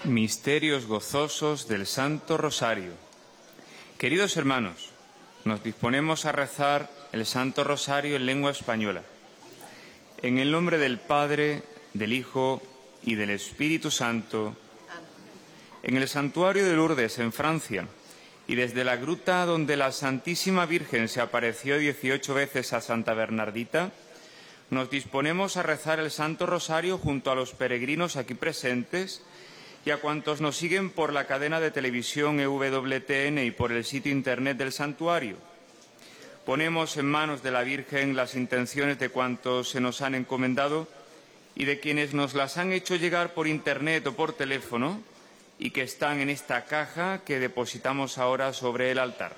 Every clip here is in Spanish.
Misterios gozosos del Santo Rosario. Queridos hermanos, nos disponemos a rezar el Santo Rosario en lengua española. En el nombre del Padre, del Hijo y del Espíritu Santo. En el santuario de Lourdes, en Francia, y desde la gruta donde la Santísima Virgen se apareció 18 veces a Santa Bernardita, nos disponemos a rezar el Santo Rosario junto a los peregrinos aquí presentes y a cuantos nos siguen por la cadena de televisión EWTN y por el sitio internet del santuario. Ponemos en manos de la Virgen las intenciones de cuantos se nos han encomendado y de quienes nos las han hecho llegar por internet o por teléfono y que están en esta caja que depositamos ahora sobre el altar.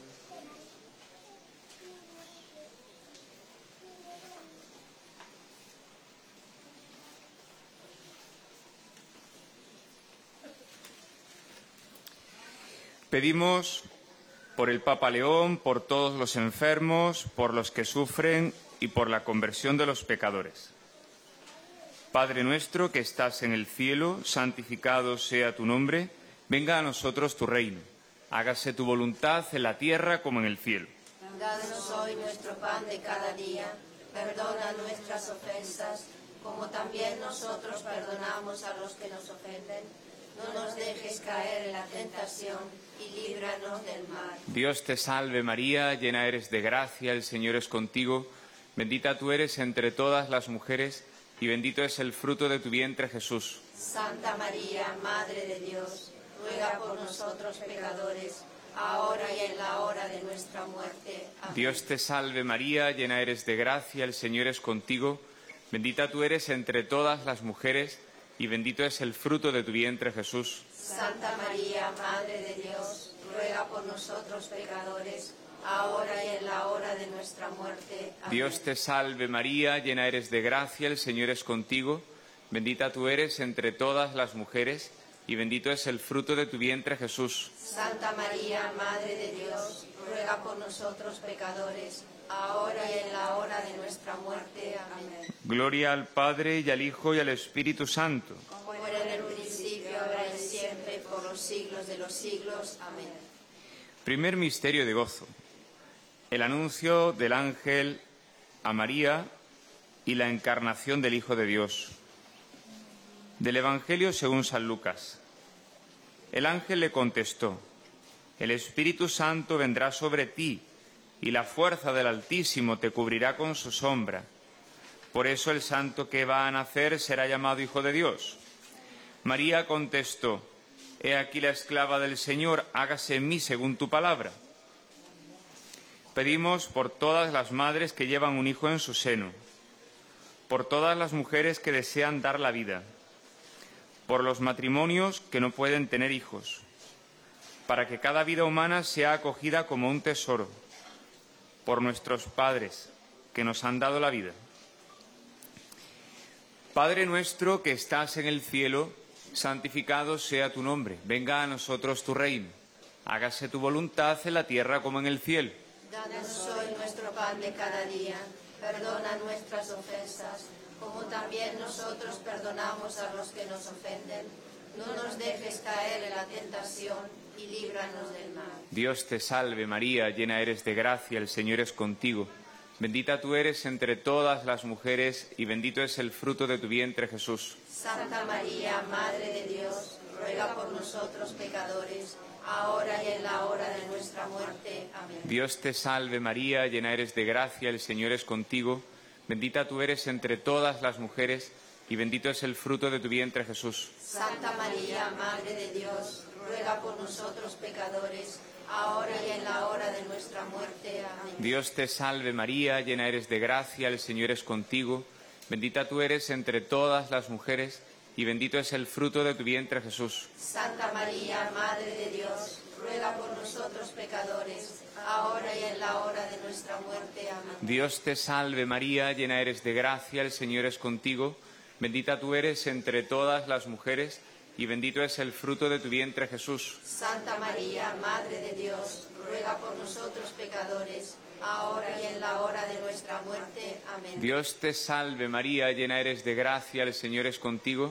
Pedimos por el Papa León, por todos los enfermos, por los que sufren y por la conversión de los pecadores. Padre nuestro que estás en el cielo, santificado sea tu nombre, venga a nosotros tu reino. Hágase tu voluntad en la tierra como en el cielo. Danos hoy nuestro pan de cada día, perdona nuestras ofensas, como también nosotros perdonamos a los que nos ofenden. No nos dejes caer en la tentación y líbranos del mal. Dios te salve María, llena eres de gracia, el Señor es contigo. Bendita tú eres entre todas las mujeres y bendito es el fruto de tu vientre, Jesús. Santa María, Madre de Dios, ruega por nosotros pecadores, ahora y en la hora de nuestra muerte. Amén. Dios te salve María, llena eres de gracia, el Señor es contigo. Bendita tú eres entre todas las mujeres y bendito es el fruto de tu vientre, Jesús. Santa María, Madre de Dios, ruega por nosotros pecadores, ahora y en la hora de nuestra muerte. Amén. Dios te salve María, llena eres de gracia, el Señor es contigo. Bendita tú eres entre todas las mujeres y bendito es el fruto de tu vientre, Jesús. Santa María, Madre de Dios, ruega por nosotros pecadores, ahora y en la hora de nuestra muerte. Amén. Gloria al Padre y al Hijo y al Espíritu Santo. Como era en el principio, ahora y siempre, por los siglos de los siglos. Amén. Primer misterio de gozo. El anuncio del ángel a María y la encarnación del Hijo de Dios. Del Evangelio según San Lucas. El ángel le contestó: El Espíritu Santo vendrá sobre ti y la fuerza del Altísimo te cubrirá con su sombra. Por eso el santo que va a nacer será llamado Hijo de Dios. María contestó: He aquí la esclava del Señor, hágase en mí según tu palabra. Pedimos por todas las madres que llevan un hijo en su seno, por todas las mujeres que desean dar la vida, por los matrimonios que no pueden tener hijos, para que cada vida humana sea acogida como un tesoro, por nuestros padres que nos han dado la vida. Padre nuestro que estás en el cielo, santificado sea tu nombre. Venga a nosotros tu reino. Hágase tu voluntad en la tierra como en el cielo. Danos hoy nuestro pan de cada día. Perdona nuestras ofensas, como también nosotros perdonamos a los que nos ofenden. No nos dejes caer en la tentación y líbranos del mal. Dios te salve María, llena eres de gracia, el Señor es contigo. Bendita tú eres entre todas las mujeres y bendito es el fruto de tu vientre, Jesús. Santa María, Madre de Dios, ruega por nosotros pecadores, ahora y en la hora de nuestra muerte. Amén. Dios te salve María, llena eres de gracia, el Señor es contigo. Bendita tú eres entre todas las mujeres y bendito es el fruto de tu vientre, Jesús. Santa María, Madre de Dios, ruega por nosotros pecadores, ahora y en la hora de nuestra muerte. Amén. Dios te salve María, llena eres de gracia, el Señor es contigo. Bendita tú eres entre todas las mujeres y bendito es el fruto de tu vientre, Jesús. Santa María, Madre de Dios, ruega por nosotros pecadores, ahora y en la hora de nuestra muerte. Amén. Dios te salve María, llena eres de gracia, el Señor es contigo. Bendita tú eres entre todas las mujeres y bendito es el fruto de tu vientre, Jesús. Santa María, Madre de Dios, ruega por nosotros pecadores, ahora y en la hora de nuestra muerte. Amén. Dios te salve María, llena eres de gracia, el Señor es contigo.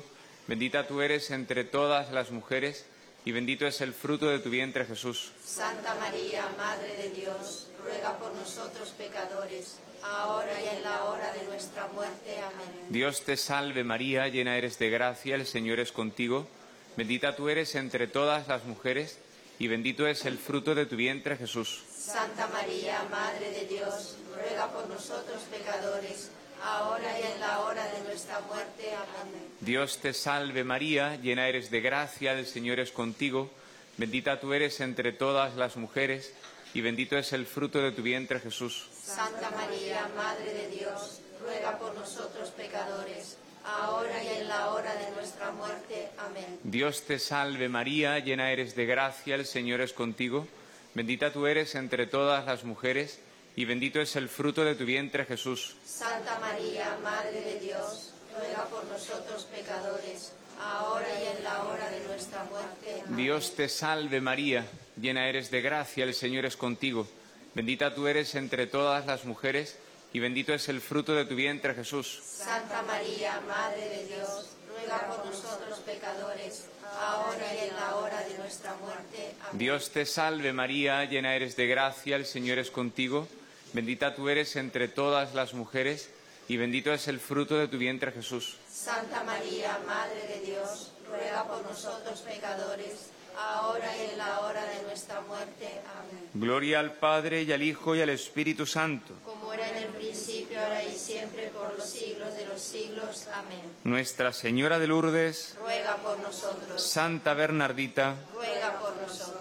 Bendita tú eres entre todas las mujeres, y bendito es el fruto de tu vientre, Jesús. Santa María, Madre de Dios, ruega por nosotros pecadores, ahora y en la hora de nuestra muerte. Amén. Dios te salve María, llena eres de gracia, el Señor es contigo. Bendita tú eres entre todas las mujeres, y bendito es el fruto de tu vientre, Jesús. Santa María, Madre de Dios, ruega por nosotros pecadores, ahora y en la hora de nuestra muerte. Amén. Dios te salve María, llena eres de gracia, el Señor es contigo. Bendita tú eres entre todas las mujeres, y bendito es el fruto de tu vientre, Jesús. Santa María, Madre de Dios, ruega por nosotros pecadores, ahora y en la hora de nuestra muerte. Amén. Dios te salve María, llena eres de gracia, el Señor es contigo. Bendita tú eres entre todas las mujeres, y bendito es el fruto de tu vientre, Jesús. Santa María, Madre de Dios, ruega por nosotros pecadores, ahora y en la hora de nuestra muerte. Amén. Dios te salve María, llena eres de gracia, el Señor es contigo. Bendita tú eres entre todas las mujeres, y bendito es el fruto de tu vientre, Jesús. Santa María, Madre de Dios, ruega por nosotros pecadores, ahora y en la hora de nuestra muerte. Amén. Dios te salve María, llena eres de gracia, el Señor es contigo. Bendita tú eres entre todas las mujeres, y bendito es el fruto de tu vientre, Jesús. Santa María, Madre de Dios, ruega por nosotros pecadores, ahora y en la hora de nuestra muerte. Amén. Gloria al Padre, y al Hijo, y al Espíritu Santo. Como era en el principio, ahora y siempre, por los siglos de los siglos. Amén. Nuestra Señora de Lourdes, Ruega por nosotros. Santa Bernardita. Ruega por nosotros.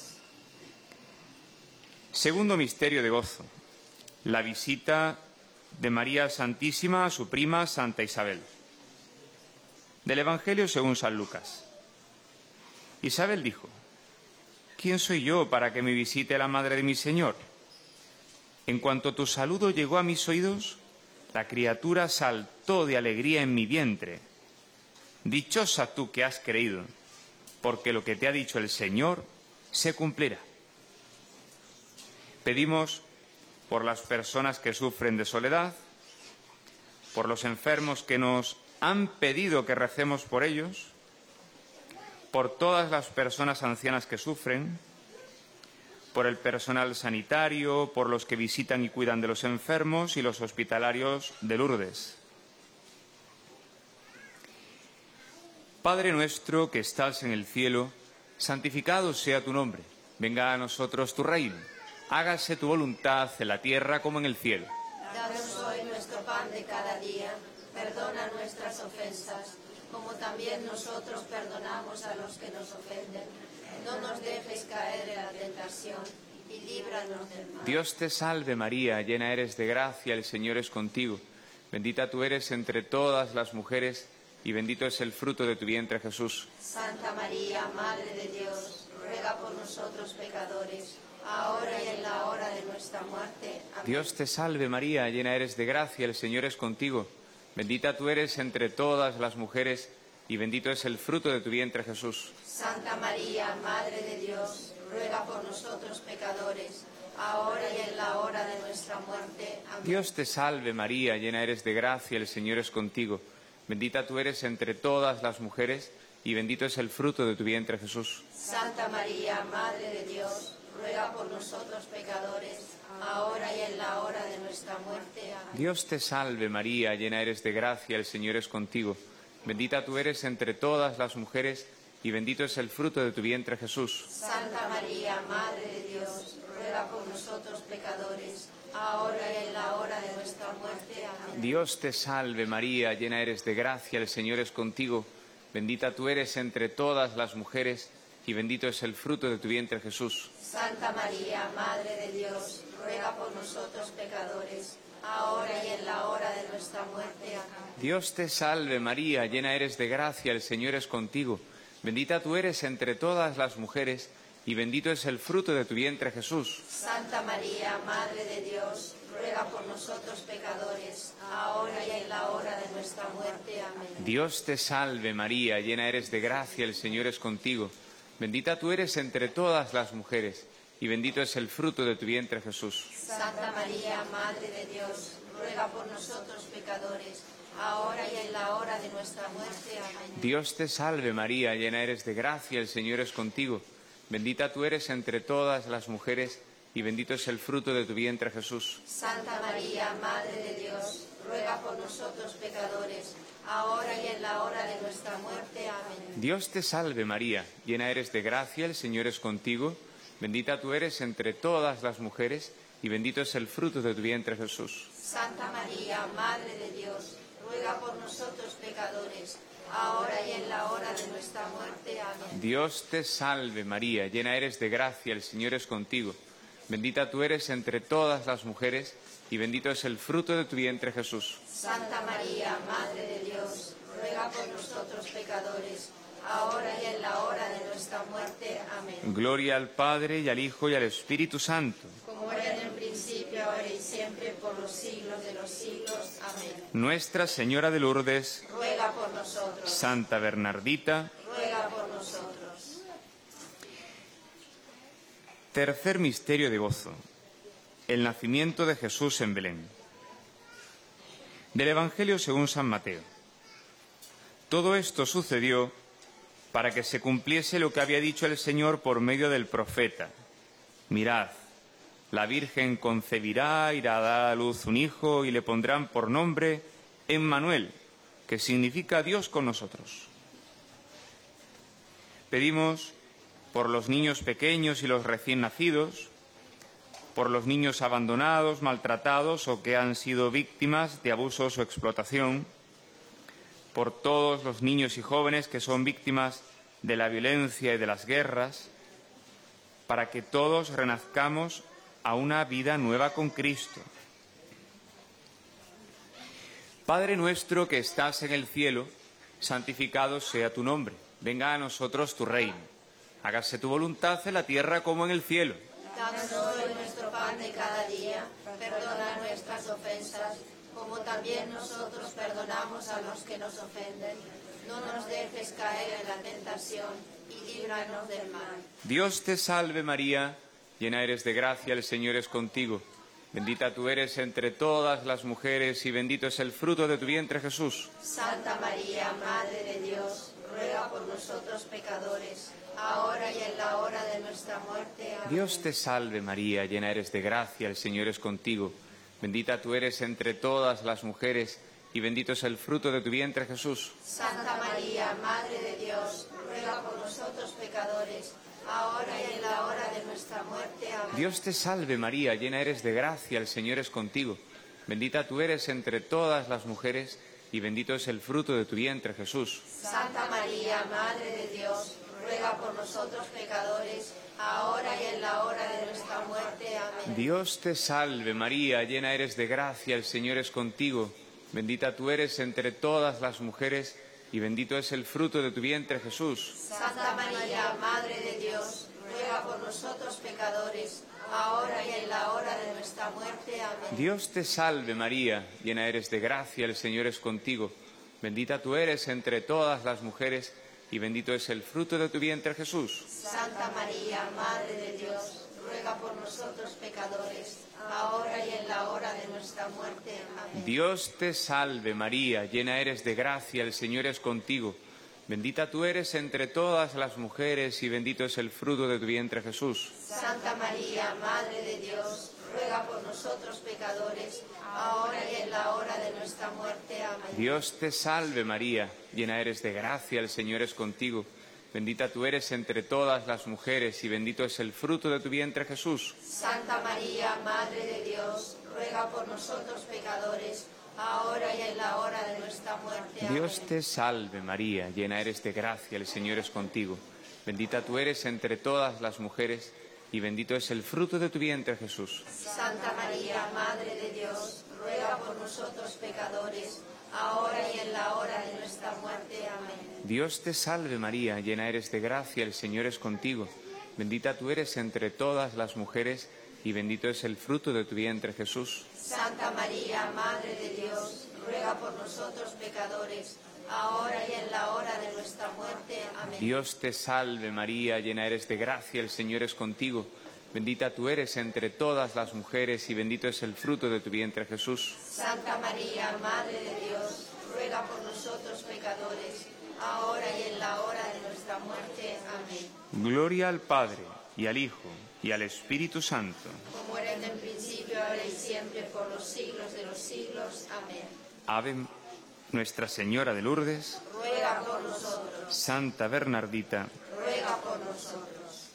Segundo misterio de gozo, la visita de María Santísima a su prima Santa Isabel. Del Evangelio según San Lucas. Isabel dijo: ¿Quién soy yo para que me visite la madre de mi Señor? En cuanto tu saludo llegó a mis oídos, la criatura saltó de alegría en mi vientre. Dichosa tú que has creído, porque lo que te ha dicho el Señor se cumplirá. Pedimos por las personas que sufren de soledad, por los enfermos que nos han pedido que recemos por ellos, por todas las personas ancianas que sufren, por el personal sanitario, por los que visitan y cuidan de los enfermos y los hospitalarios de Lourdes. Padre nuestro que estás en el cielo, santificado sea tu nombre. Venga a nosotros tu reino. Hágase tu voluntad en la tierra como en el cielo. Danos hoy nuestro pan de cada día. Perdona nuestras ofensas, como también nosotros perdonamos a los que nos ofenden. No nos dejes caer en la tentación y líbranos del mal. Dios te salve María, llena eres de gracia, el Señor es contigo. Bendita tú eres entre todas las mujeres, y bendito es el fruto de tu vientre, Jesús. Santa María, Madre de Dios, ruega por nosotros pecadores, ahora y en la hora de nuestra muerte. Amén. Dios te salve María, llena eres de gracia, el Señor es contigo. Bendita tú eres entre todas las mujeres, y bendito es el fruto de tu vientre, Jesús. Santa María, Madre de Dios, ruega por nosotros pecadores, ahora y en la hora de nuestra muerte. Amén. Dios te salve María, llena eres de gracia, el Señor es contigo. Bendita tú eres entre todas las mujeres, y bendito es el fruto de tu vientre, Jesús. Santa María, Madre de Dios, ruega por nosotros pecadores, ahora y en la hora de nuestra muerte. Amén. Dios te salve María, llena eres de gracia, el Señor es contigo. Bendita tú eres entre todas las mujeres, y bendito es el fruto de tu vientre, Jesús. Santa María, Madre de Dios, ruega por nosotros pecadores, ahora y en la hora de nuestra muerte. Amén. Dios te salve María, llena eres de gracia, el Señor es contigo. Bendita tú eres entre todas las mujeres, y bendito es el fruto de tu vientre, Jesús. Santa María, Madre de Dios, ruega por nosotros pecadores, ahora y en la hora de nuestra muerte. Amén. Dios te salve María, llena eres de gracia, el Señor es contigo. Bendita tú eres entre todas las mujeres, y bendito es el fruto de tu vientre, Jesús. Santa María, Madre de Dios, ruega por nosotros pecadores, ahora y en la hora de nuestra muerte. Amén. Dios te salve María, llena eres de gracia, el Señor es contigo. Bendita tú eres entre todas las mujeres, y bendito es el fruto de tu vientre, Jesús. Santa María, Madre de Dios, ruega por nosotros pecadores, ahora y en la hora de nuestra muerte. Amén. Dios te salve María, llena eres de gracia, el Señor es contigo. Bendita tú eres entre todas las mujeres y bendito es el fruto de tu vientre, Jesús. Santa María, Madre de Dios, ruega por nosotros pecadores, ahora y en la hora de nuestra muerte. Amén. Dios te salve María, llena eres de gracia, el Señor es contigo. Bendita tú eres entre todas las mujeres y bendito es el fruto de tu vientre, Jesús. Santa María, Madre de Dios, ruega por nosotros pecadores, ahora y en la hora de nuestra muerte. Amén. Dios te salve María, llena eres de gracia, el Señor es contigo. Bendita tú eres entre todas las mujeres y bendito es el fruto de tu vientre, Jesús. Santa María, Madre de Dios, ruega por nosotros pecadores, ahora y en la hora de nuestra muerte. Amén. Gloria al Padre y al Hijo y al Espíritu Santo. Como era en el principio, ahora y siempre, por los siglos de los siglos. Amén. Nuestra Señora de Lourdes, Ruega por nosotros. Santa Bernardita. Ruega por nosotros. Tercer misterio de gozo. El nacimiento de Jesús en Belén. Del Evangelio según San Mateo. Todo esto sucedió para que se cumpliese lo que había dicho el Señor por medio del profeta. Mirad, la Virgen concebirá, irá a dar a luz un hijo y le pondrán por nombre Emmanuel, que significa Dios con nosotros. Pedimos por los niños pequeños y los recién nacidos, por los niños abandonados, maltratados o que han sido víctimas de abusos o explotación, por todos los niños y jóvenes que son víctimas de la violencia y de las guerras, para que todos renazcamos a una vida nueva con Cristo. Padre nuestro que estás en el cielo, santificado sea tu nombre. Venga a nosotros tu reino. Hágase tu voluntad en la tierra como en el cielo. Danos hoy nuestro pan de cada día, perdona nuestras ofensas, como también nosotros perdonamos a los que nos ofenden. No nos dejes caer en la tentación y líbranos del mal. Dios te salve María, llena eres de gracia, el Señor es contigo. Bendita tú eres entre todas las mujeres y bendito es el fruto de tu vientre, Jesús. Santa María, Madre de Dios, ruega por nosotros pecadores, ahora y en la hora de nuestra muerte. Amén. Dios te salve María, llena eres de gracia, el Señor es contigo. Bendita tú eres entre todas las mujeres y bendito es el fruto de tu vientre, Jesús. Santa María, Madre de Dios, ruega por nosotros pecadores, ahora y en la hora de nuestra muerte. Amén. Dios te salve María, llena eres de gracia, el Señor es contigo. Bendita tú eres entre todas las mujeres y bendito es el fruto de tu vientre, Jesús. Santa María, Madre de Dios, ruega por nosotros pecadores, ahora y en la hora de nuestra muerte. Amén. Dios te salve María, llena eres de gracia, el Señor es contigo. Bendita tú eres entre todas las mujeres y bendito es el fruto de tu vientre, Jesús. Santa María, Madre de Dios, ruega por nosotros pecadores, ahora y en la hora de nuestra muerte. Amén. Dios te salve María, llena eres de gracia, el Señor es contigo. Bendita tú eres entre todas las mujeres y bendito es el fruto de tu vientre, Jesús. Santa María, Madre de Dios, ruega por nosotros pecadores, ahora y en la hora de nuestra muerte. Amén. Dios te salve María, llena eres de gracia, el Señor es contigo. Bendita tú eres entre todas las mujeres y bendito es el fruto de tu vientre, Jesús. Santa María, Madre de Dios, ruega por nosotros pecadores, ahora y en la hora de nuestra muerte. Amén. Dios te salve María, llena eres de gracia, el Señor es contigo. Bendita tú eres entre todas las mujeres y bendito es el fruto de tu vientre, Jesús. Santa María, Madre de Dios, ruega por nosotros pecadores, ahora y en la hora de nuestra muerte. Amén. Dios te salve María, llena eres de gracia, el Señor es contigo. Bendita tú eres entre todas las mujeres y bendito es el fruto de tu vientre, Jesús. Santa María, Madre de Dios, ruega por nosotros pecadores, ahora y en la hora de nuestra muerte. Amén. Dios te salve María, llena eres de gracia, el Señor es contigo. Bendita tú eres entre todas las mujeres y bendito es el fruto de tu vientre, Jesús. Santa María, Madre de Dios, ruega por nosotros pecadores, ahora y en la hora de nuestra muerte. Amén. Dios te salve María, llena eres de gracia, el Señor es contigo. Bendita tú eres entre todas las mujeres y bendito es el fruto de tu vientre, Jesús. Santa María, Madre de Dios, pecadores, ahora y en la hora de nuestra muerte. Amén. Gloria al Padre, y al Hijo, y al Espíritu Santo. Como era en el principio, ahora y siempre, por los siglos de los siglos. Amén. Ave Nuestra Señora de Lourdes, Ruega por nosotros. Santa Bernardita, Ruega por nosotros.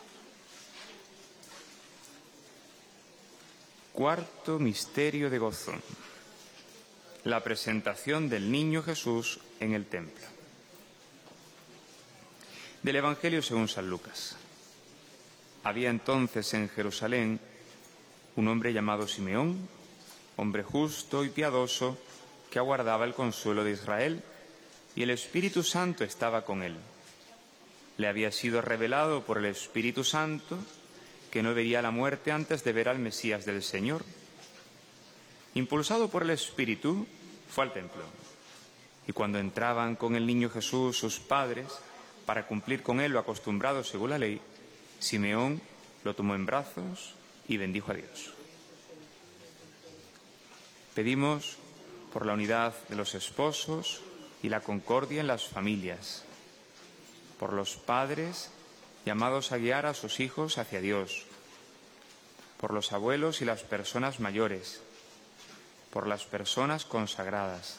Cuarto misterio de gozo: la presentación del niño Jesús en el templo. Del Evangelio según San Lucas. Había entonces en Jerusalén un hombre llamado Simeón, hombre justo y piadoso, que aguardaba el consuelo de Israel, y el Espíritu Santo estaba con él. Le había sido revelado por el Espíritu Santo que no vería la muerte antes de ver al Mesías del Señor. Impulsado por el Espíritu, fue al templo. Y cuando entraban con el niño Jesús sus padres, para cumplir con él lo acostumbrado según la ley, Simeón lo tomó en brazos y bendijo a Dios. Pedimos por la unidad de los esposos y la concordia en las familias, por los padres llamados a guiar a sus hijos hacia Dios, por los abuelos y las personas mayores, por las personas consagradas.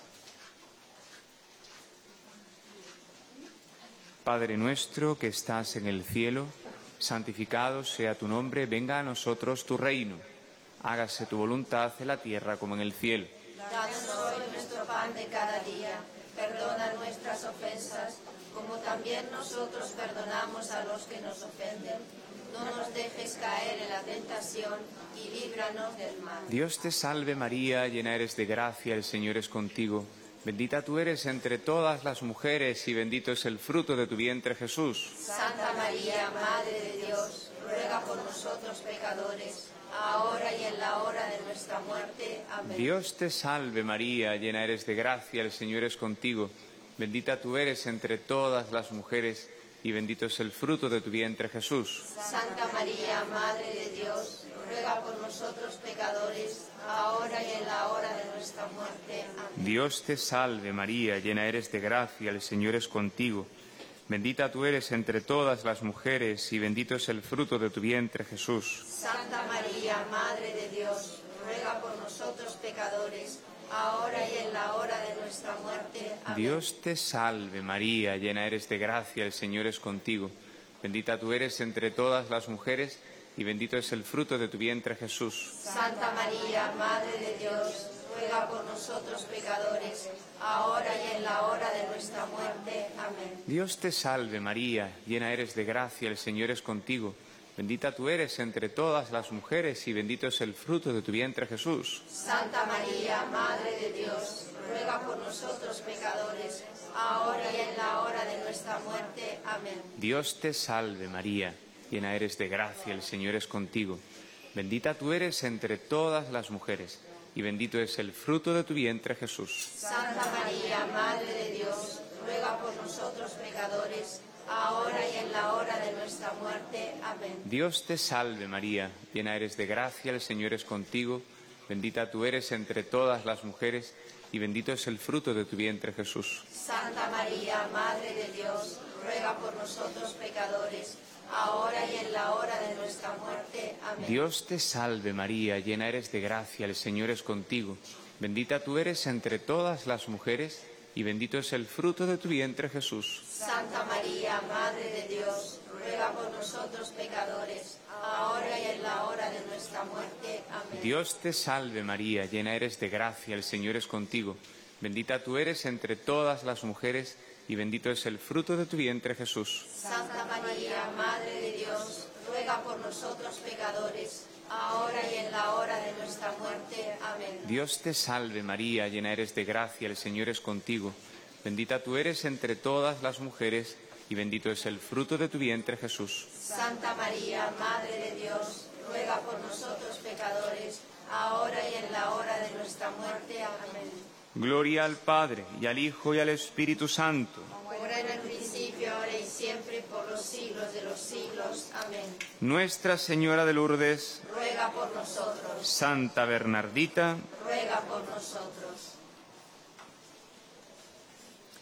Padre nuestro que estás en el cielo, santificado sea tu nombre, venga a nosotros tu reino. Hágase tu voluntad en la tierra como en el cielo. Danos hoy nuestro pan de cada día. Perdona nuestras ofensas, como también nosotros perdonamos a los que nos ofenden. No nos dejes caer en la tentación y líbranos del mal. Dios te salve María, llena eres de gracia, el Señor es contigo. Bendita tú eres entre todas las mujeres y bendito es el fruto de tu vientre, Jesús. Santa María, Madre de Dios, ruega por nosotros pecadores, ahora y en la hora de nuestra muerte. Amén. Dios te salve María, llena eres de gracia, el Señor es contigo. Bendita tú eres entre todas las mujeres y bendito es el fruto de tu vientre, Jesús. Santa María, Madre de Dios, ruega por nosotros pecadores, ahora y en la hora de nuestra muerte. Amén. Dios te salve María, llena eres de gracia, el Señor es contigo. Bendita tú eres entre todas las mujeres y bendito es el fruto de tu vientre, Jesús. Santa María, Madre de Dios, ruega por nosotros pecadores, ahora y en la hora de nuestra muerte. Amén. Dios te salve María, llena eres de gracia, el Señor es contigo. Bendita tú eres entre todas las mujeres y bendito es el fruto de tu vientre, Jesús. Santa María, Madre de Dios, ruega por nosotros pecadores, ahora y en la hora de nuestra muerte. Amén. Dios te salve María, llena eres de gracia, el Señor es contigo. Bendita tú eres entre todas las mujeres y bendito es el fruto de tu vientre, Jesús. Santa María, Madre de Dios, ruega por nosotros pecadores, ahora y en la hora de nuestra muerte. Amén. Dios te salve María, llena eres de gracia, el Señor es contigo. Bendita tú eres entre todas las mujeres y bendito es el fruto de tu vientre, Jesús. Santa María, Madre de Dios, ruega por nosotros pecadores, ahora y en la hora de nuestra muerte. Amén. Dios te salve María, llena eres de gracia, el Señor es contigo. Bendita tú eres entre todas las mujeres y bendito es el fruto de tu vientre, Jesús. Santa María, Madre de Dios, ruega por nosotros pecadores, ahora y en la hora de nuestra muerte. Amén. Dios te salve María, llena eres de gracia, el Señor es contigo. Bendita tú eres entre todas las mujeres y bendito es el fruto de tu vientre, Jesús. Santa María, Madre de Dios, ruega por nosotros pecadores, ahora y en la hora de nuestra muerte. Amén. Dios te salve María, llena eres de gracia, el Señor es contigo. Bendita tú eres entre todas las mujeres y bendito es el fruto de tu vientre, Jesús. Santa María, Madre de Dios, ruega por nosotros pecadores, ahora y en la hora de nuestra muerte. Amén. Dios te salve María, llena eres de gracia, el Señor es contigo. Bendita tú eres entre todas las mujeres y bendito es el fruto de tu vientre, Jesús. Santa María, Madre de Dios, ruega por nosotros pecadores, ahora y en la hora de nuestra muerte. Amén. Gloria al Padre, y al Hijo, y al Espíritu Santo. Como era en el principio, ahora y siempre, por los siglos de los siglos. Amén. Nuestra Señora de Lourdes, Ruega por nosotros, Santa Bernardita, ruega por nosotros.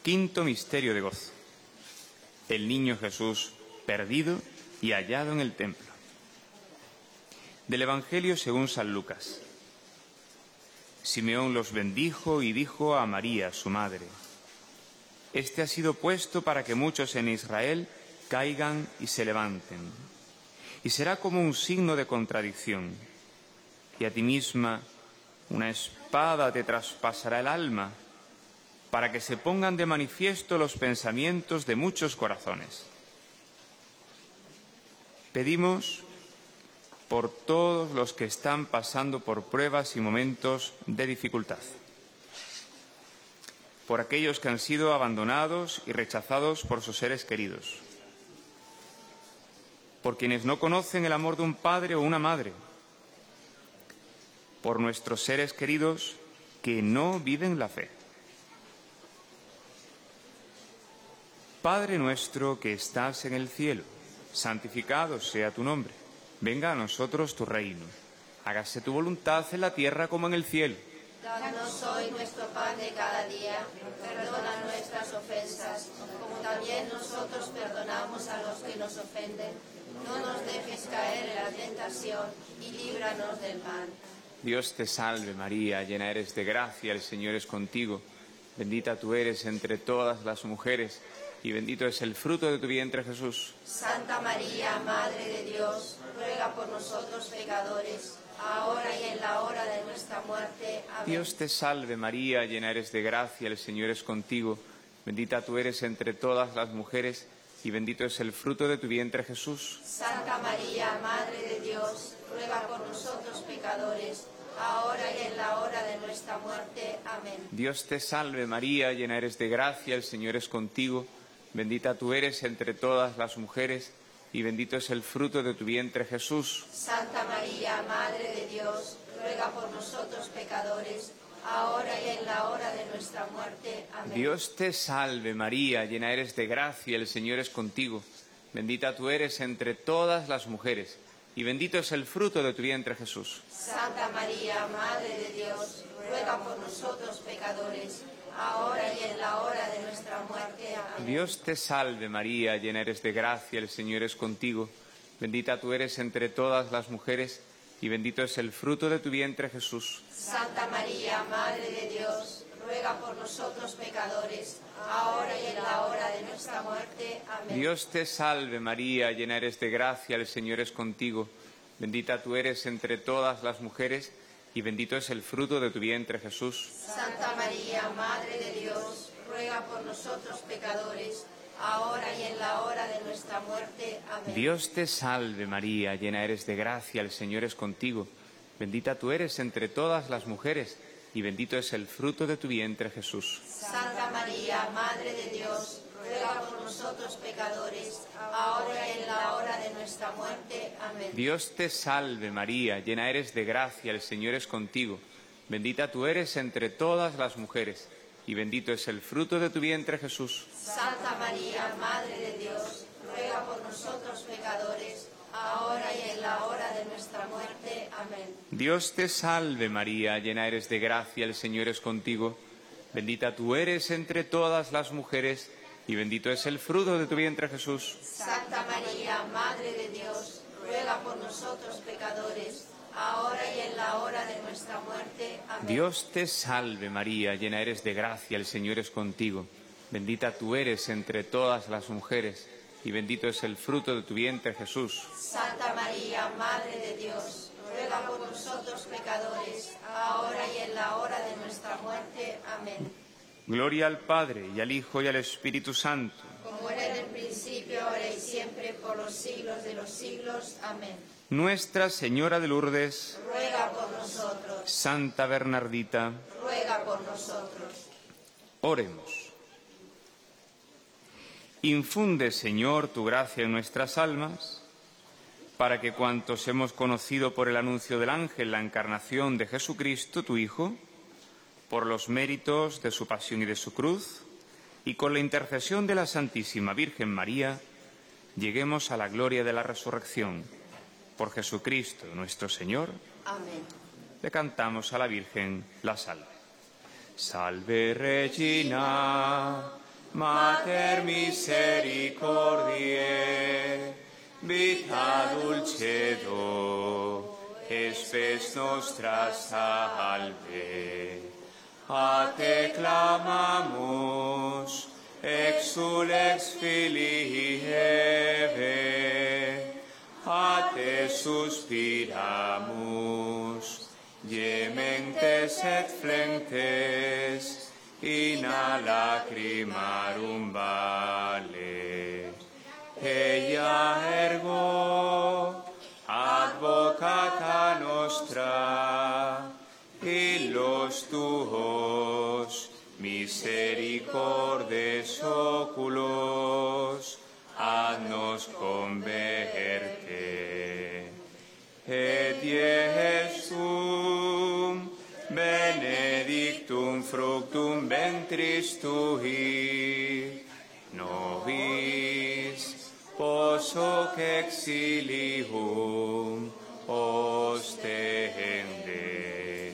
Quinto misterio de gozo. El niño Jesús perdido y hallado en el templo. Del Evangelio según San Lucas. Simeón los bendijo y dijo a María, su madre: Este ha sido puesto para que muchos en Israel caigan y se levanten, y será como un signo de contradicción. Y a ti misma una espada te traspasará el alma, para que se pongan de manifiesto los pensamientos de muchos corazones. Pedimos por todos los que están pasando por pruebas y momentos de dificultad, por aquellos que han sido abandonados y rechazados por sus seres queridos, por quienes no conocen el amor de un padre o una madre, por nuestros seres queridos que no viven la fe. Padre nuestro que estás en el cielo, santificado sea tu nombre. Venga a nosotros tu reino. Hágase tu voluntad en la tierra como en el cielo. Danos hoy nuestro pan de cada día. Perdona nuestras ofensas, como también nosotros perdonamos a los que nos ofenden. No nos dejes caer en la tentación y líbranos del mal. Dios te salve María, llena eres de gracia, el Señor es contigo. Bendita tú eres entre todas las mujeres, y bendito es el fruto de tu vientre, Jesús. Santa María, Madre de Dios, ruega por nosotros pecadores, ahora y en la hora de nuestra muerte. Amén. Dios te salve María, llena eres de gracia, el Señor es contigo. Bendita tú eres entre todas las mujeres, y bendito es el fruto de tu vientre, Jesús. Santa María, Madre de Dios, ruega por nosotros pecadores, ahora y en la hora de nuestra muerte. Amén. Dios te salve María, llena eres de gracia, el Señor es contigo. Bendita tú eres entre todas las mujeres, y bendito es el fruto de tu vientre, Jesús. Santa María, Madre de Dios, ruega por nosotros pecadores, ahora y en la hora de nuestra muerte. Amén. Dios te salve María, llena eres de gracia, el Señor es contigo. Bendita tú eres entre todas las mujeres, y bendito es el fruto de tu vientre, Jesús. Santa María, Madre de Dios, ruega por nosotros pecadores, ahora y en la hora de nuestra muerte. Amén. Dios te salve María, llena eres de gracia, el Señor es contigo. Bendita tú eres entre todas las mujeres, y bendito es el fruto de tu vientre, Jesús. Santa María, Madre de Dios, ruega por nosotros pecadores, ahora y en la hora de nuestra muerte. Amén. Dios te salve María, llena eres de gracia, el Señor es contigo. Bendita tú eres entre todas las mujeres, y bendito es el fruto de tu vientre, Jesús. Santa María, Madre de Dios, ruega por nosotros pecadores, ahora y en la hora de nuestra muerte. Amén. Dios te salve María, llena eres de gracia, el Señor es contigo. Bendita tú eres entre todas las mujeres, y bendito es el fruto de tu vientre, Jesús. Santa María, Madre de Dios, ruega por nosotros pecadores, ahora y en la hora de nuestra muerte. Amén. Dios te salve María, llena eres de gracia, el Señor es contigo. Bendita tú eres entre todas las mujeres, y bendito es el fruto de tu vientre, Jesús. Santa María, Madre de Dios, ruega por nosotros pecadores, ahora y en la hora de nuestra muerte. Amén. Dios te salve María, llena eres de gracia, el Señor es contigo. Bendita tú eres entre todas las mujeres, y bendito es el fruto de tu vientre, Jesús. Santa María, Madre de Dios, ruega por nosotros pecadores, ahora y en la hora de nuestra muerte. Amén. Dios te salve María, llena eres de gracia, el Señor es contigo. Bendita tú eres entre todas las mujeres, y bendito es el fruto de tu vientre, Jesús. Santa María, Madre de Dios, ruega por nosotros pecadores, ahora y en la hora de nuestra muerte. Amén. Gloria al Padre, y al Hijo, y al Espíritu Santo. Como era en el principio, ahora y siempre, por los siglos de los siglos. Amén. Nuestra Señora de Lourdes, Ruega por nosotros, Santa Bernardita, ruega por nosotros. oremos. Infunde, Señor, tu gracia en nuestras almas, para que cuantos hemos conocido por el anuncio del ángel la encarnación de Jesucristo, tu Hijo, por los méritos de su pasión y de su cruz, y con la intercesión de la Santísima Virgen María, lleguemos a la gloria de la resurrección. Por Jesucristo nuestro Señor. Amén. Le cantamos a la Virgen la salve. Salve Regina, Mater misericordiae, vita dulcedo, espes nostra salve. A te clamamus, exulex filii Eve, a te suspiramus, gementes et flentes, in a lacrimarum vale. Ella ergo, advocata nostra, illos tuos misericordes oculos, ad nos converte. Et Iesum benedictum fructum ventris tui, nobis posoc exilium ostende.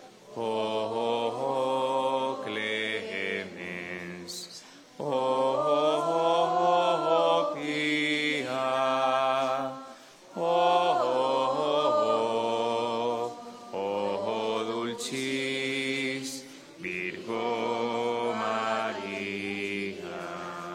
O clemens, o pia, o dulcis Virgo Maria.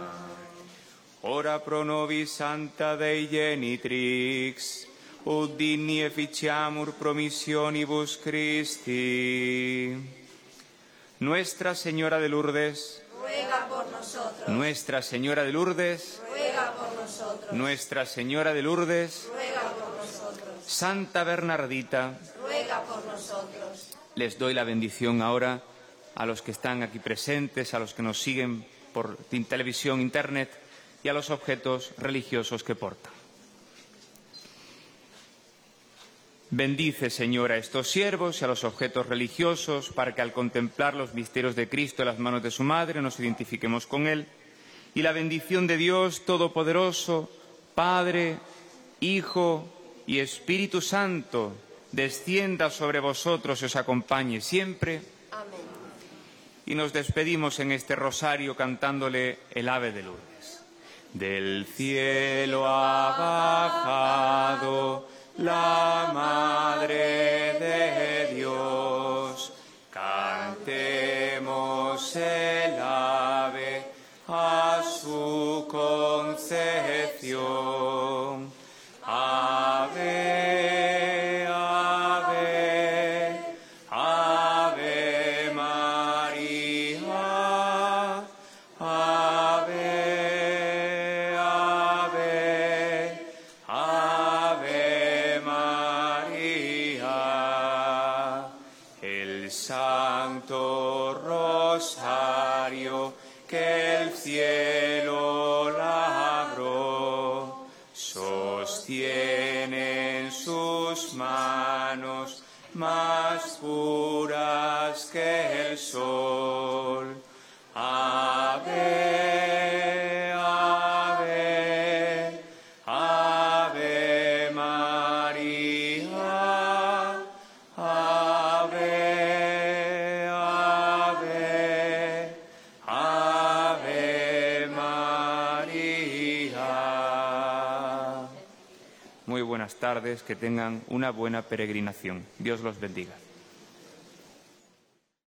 Ora pro nobis Santa Dei Genitrix, ut digni efficiamur promissionibus Christi. Nuestra Señora de Lourdes, ruega por nosotros. Nuestra Señora de Lourdes, Ruega por nosotros. Nuestra Señora de Lourdes, Ruega por nosotros. Santa Bernardita. Ruega por nosotros. Les doy la bendición ahora a los que están aquí presentes, a los que nos siguen por televisión, internet y a los objetos religiosos que portan. Bendice, Señor, a estos siervos y a los objetos religiosos para que al contemplar los misterios de Cristo en las manos de su Madre nos identifiquemos con Él. Y la bendición de Dios Todopoderoso, Padre, Hijo y Espíritu Santo, descienda sobre vosotros y os acompañe siempre. Amén. Y nos despedimos en este rosario cantándole el Ave de Lourdes. Del cielo ha bajado la Madre de Dios, cantemos el ave a su concepción. Ave, ave, ave María, ave, ave, ave María. El Santo Rosario que el cielo labró, sostiene en sus manos más puras que el sol. Ave, ave, ave María, ave, ave, ave María. Muy buenas tardes, que tengan una buena peregrinación. Dios los bendiga.